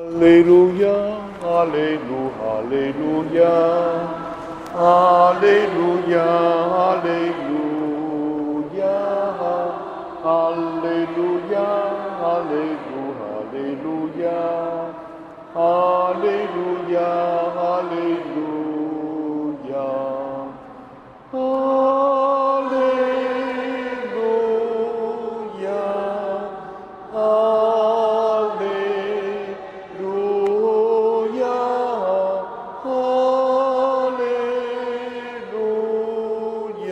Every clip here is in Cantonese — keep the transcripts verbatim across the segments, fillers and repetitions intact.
哈利路亞，哈利路，哈利路亞，哈利路亞，哈利路亞，哈利路亞，哈利路，哈利路亞，哈利路亞，哈利路亞，哈利路亞，哈利路亞，哈利路亞，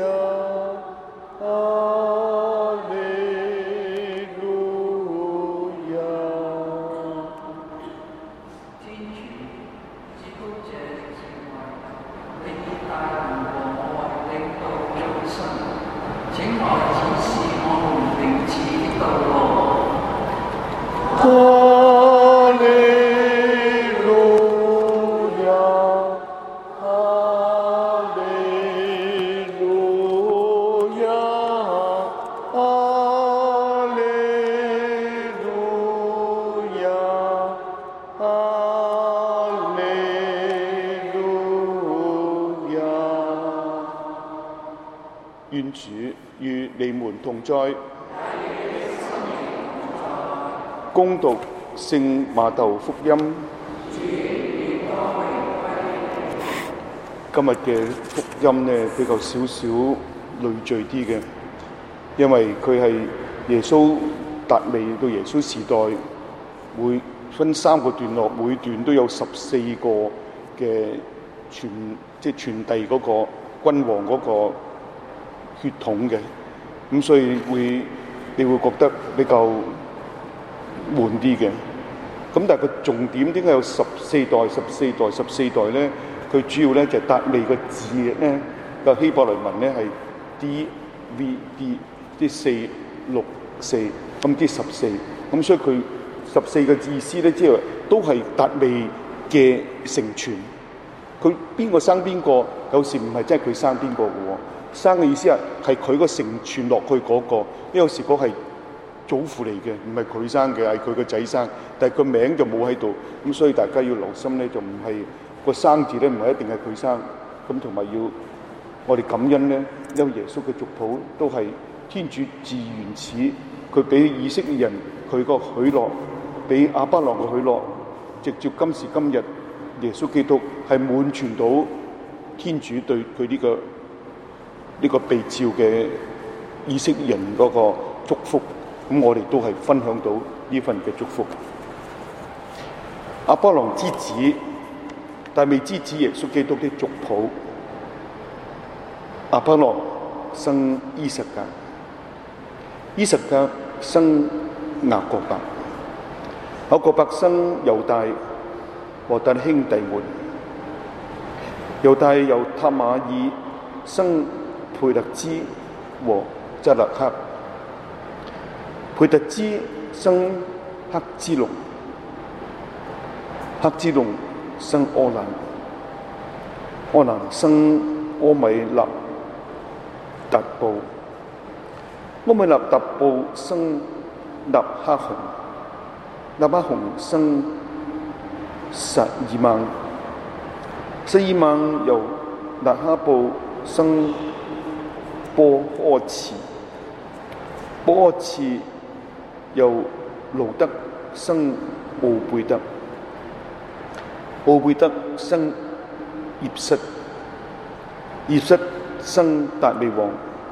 哈利路亞。 天主，至高者智慧，你以大能和愛領導眾生，請來指示我們明智的道路。 哈利路亞，哈利路亞，哈利路亞，哈利路亞。願主與你們同在。恭讀聖馬竇福音。今日嘅福音呢比較少少累贅啲嘅，因為佢係耶穌達味到耶穌時代，會分三個段落，每段都有十四個嘅傳即係傳遞嗰個君王嗰個血統嘅，咁所以會你會覺得比較悶啲嘅，咁但係個重點點解有十四代、十四代、十四代咧？佢主要咧就係達味個字咧，個希伯來文咧係 D V D， 即係四六四，咁即係十四，咁所以佢十四個意思咧，即係都係達味嘅成傳。佢邊個生邊個，有時唔係真係佢生邊個嘅喎，生嘅意思係係佢個成傳落去嗰個，因為有時嗰係祖父嚟嘅，唔係佢生嘅，係佢個仔生，但係個名就冇喺度，咁所以大家要留心咧，就唔係個生字咧，唔係一定係佢生，咁同埋要我哋感恩咧，因為耶穌嘅族譜都係天主自原始，佢俾以色列人佢個許諾，俾亞巴郎嘅許諾，直至今時今日，耶穌基督係滿全到天主對佢呢個呢個被召嘅以色列人嗰個祝福。咁我哋都係分享到呢份嘅祝福。亞巴郎之子，達味之子耶穌基督的族譜。亞巴郎生依撒格，依撒格生雅各伯，雅各伯生猶大和他兄弟們。猶大由塔瑪爾生培勒茲和匝勒克。培特茲生赫茲龍，赫茲龍生柯蘭，柯蘭生柯米納達布，柯米納達布生納哈雄，納哈雄生撒耳孟，撒耳孟由納哈布生波阿茨，波阿茨由路德生奧貝德，奧貝德生葉瑟，葉瑟生達味王，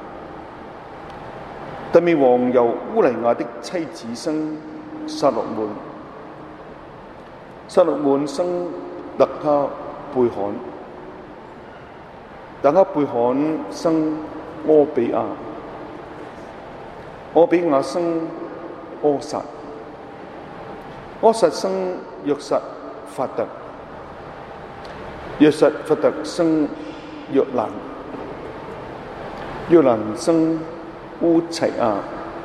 達味王由烏黎雅的妻子生撒洛滿，撒洛滿生勒哈貝罕，勒哈貝罕生柯比亞，柯比亞生柯撒，柯撒生約撒法特，約撒法特生約蘭，約蘭生烏齊亞，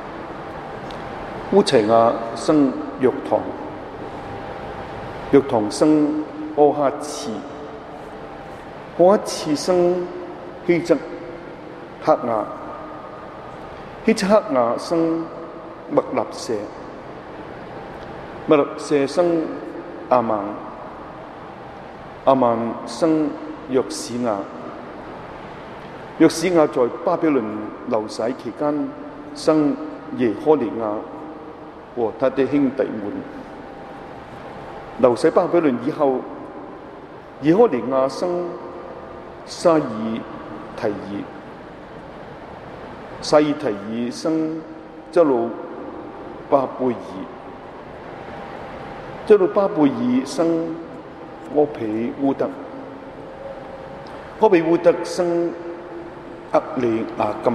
烏齊亞生約堂，約堂生柯哈次，柯哈次生希則克雅，希則克雅生默納舍，默納舍生亞孟，亞孟生約史亞，約史亞在巴比倫流徙期間生耶苛尼亞和他的兄弟們。流徙巴比倫以後，耶苛尼亞生沙爾提爾，沙爾提爾生則魯巴貝爾，則魯巴貝爾生柯比烏德，柯比烏德生厄里亞金，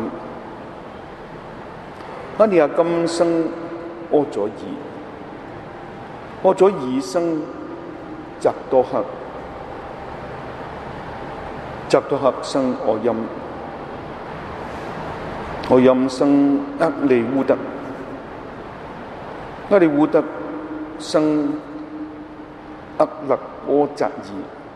厄里亞金生柯佐爾，柯佐爾生匝多克，匝多克生俄音，俄音生厄利烏德，厄利烏德生厄勒柯扎爾，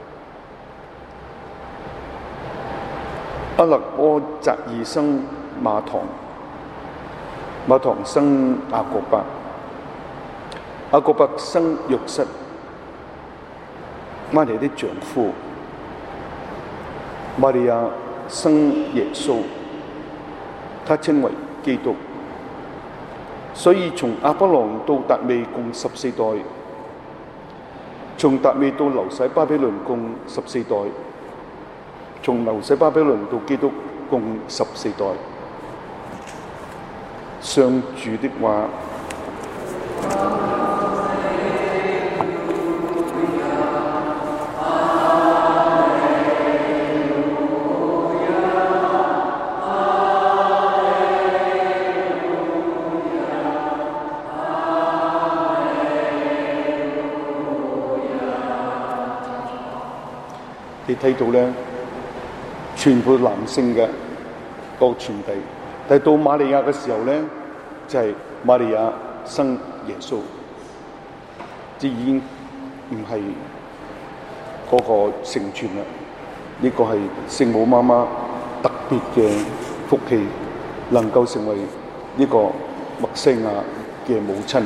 厄勒柯扎爾生馬堂，馬堂生雅各伯，雅各伯生約瑟，瑪利亞的丈夫，瑪利亞生耶穌，他稱為基督。所以從亞伯郎到達味共十四代，從達味到流徙巴比倫共十四代，從流徙巴比倫到基督共十四代。上主的話。你睇到咧，全部男性嘅個傳遞，但係到瑪利亞嘅時候咧，就係、是、瑪利亞生耶穌，即已經唔係嗰個成全啦。呢、這個係聖母媽媽特別嘅福氣，能夠成為呢個默西亞嘅母親。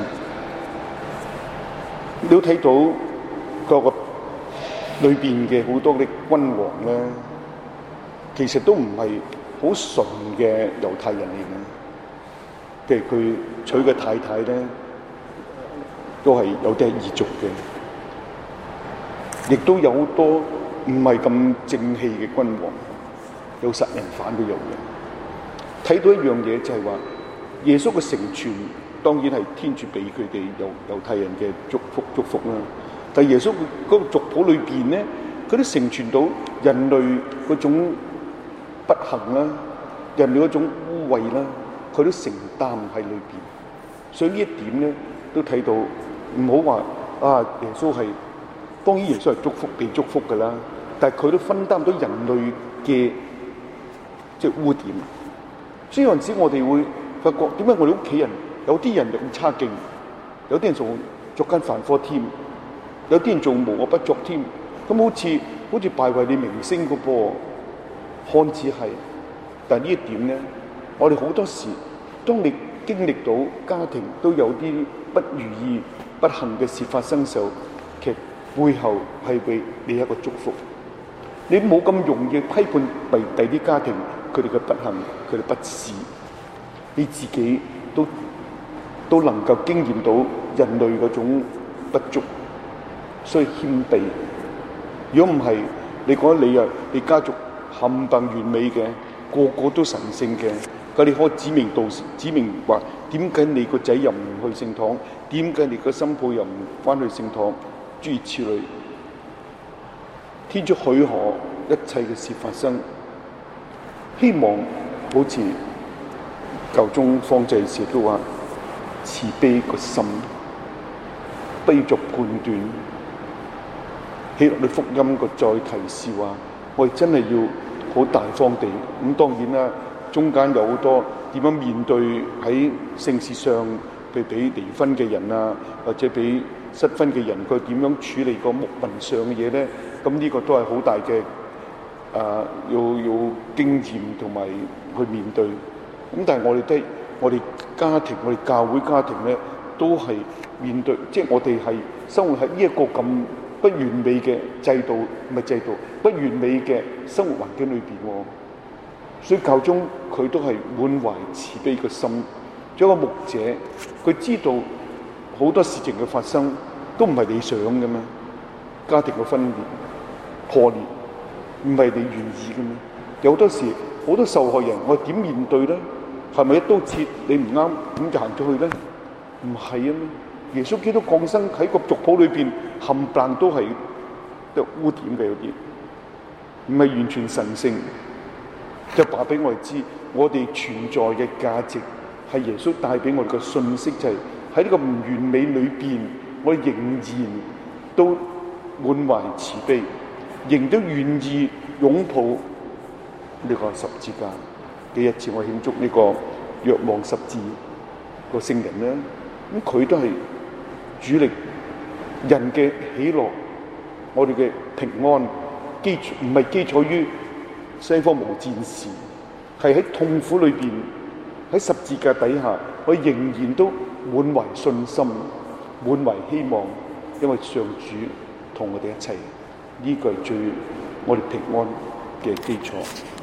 你都睇到嗰個裏邊嘅好多啲君王咧，其實都唔係好純嘅猶太人嚟嘅。譬如佢娶嘅太太咧，都係有啲係異族嘅，亦都有好多唔係咁正氣嘅君王，有殺人犯都有嘅。睇到一樣嘢就係話，耶穌嘅成全當然係天主俾佢哋猶猶太人嘅祝福祝福啦。但係耶穌嗰個族譜裏邊咧，佢都成全到人類嗰種不幸啦，人類嗰種污穢啦，佢都承擔喺裏邊。所以呢一點咧，都睇到唔好話啊，耶穌係當然耶穌係祝福被祝福㗎啦，但係佢都分擔到人類嘅即係污點。所以有陣時我哋會發覺點解我哋屋企人有啲人咁差勁，有啲人仲作奸犯科添。有啲人做無惡不作添，咁好似好似敗壞你名聲個噃，看似係，但係呢一點咧，我哋好多時，當你經歷到家庭都有啲不如意、不幸嘅事發生嘅時候，其實背後係為你一個祝福。你冇咁容易批判為第啲家庭佢哋嘅不幸、佢哋不是，你自己都都能夠經驗到人類嗰種不足。所以謙卑，如果唔係，你覺得你啊，你家族冚唪唥完美嘅，個個都神聖嘅，咁你可以指名道指明話，點解你個仔又唔去聖堂？點解你個新抱又唔翻去聖堂？諸如此類，天主許可一切嘅事發生，希望好似教宗方濟時都話，慈悲個心，悲俗判斷。希臘嘅福音個再提示話，我哋真係要好大方地咁。當然啦，中間有好多點樣面對喺聖事上，譬如俾離婚嘅人啊，或者俾失婚嘅人，佢點樣處理個牧民上嘅嘢咧？咁呢個都係好大嘅啊，要要經驗同埋去面對。咁但係我哋都係我哋家庭，我哋教會家庭咧， 都係面對，即係我哋係生活喺呢一個咁不完美嘅制度，唔係制度，不完美嘅生活環境裏邊喎。所以教宗佢都係滿懷慈悲嘅心。做一個牧者，佢知道好多事情嘅發生都唔係你想嘅咩？家庭嘅分裂、破裂，唔係你願意嘅咩？有好多時，好多受害人，我點面對咧？係咪一刀切？你唔啱，咁就行咗去咧？唔係啊咩？耶穌基督降生喺個族譜裏邊，冚唪唥都係有污點嘅，有啲唔係完全神聖。就話俾我哋知，我哋存在嘅價值係耶穌帶俾我哋嘅信息，就係喺呢個唔完美裏邊，我哋仍然都滿懷慈悲，仍都願意擁抱呢個十字架。幾日前我慶祝呢個若望十字個聖人咧，咁佢都係主力人嘅喜樂，我哋嘅平安基礎唔係基礎於西方無戰事，係喺痛苦裏邊，喺十字架底下，我仍然都滿懷信心，滿懷希望，因為上主同我哋一齊，呢個係最我哋平安嘅基礎。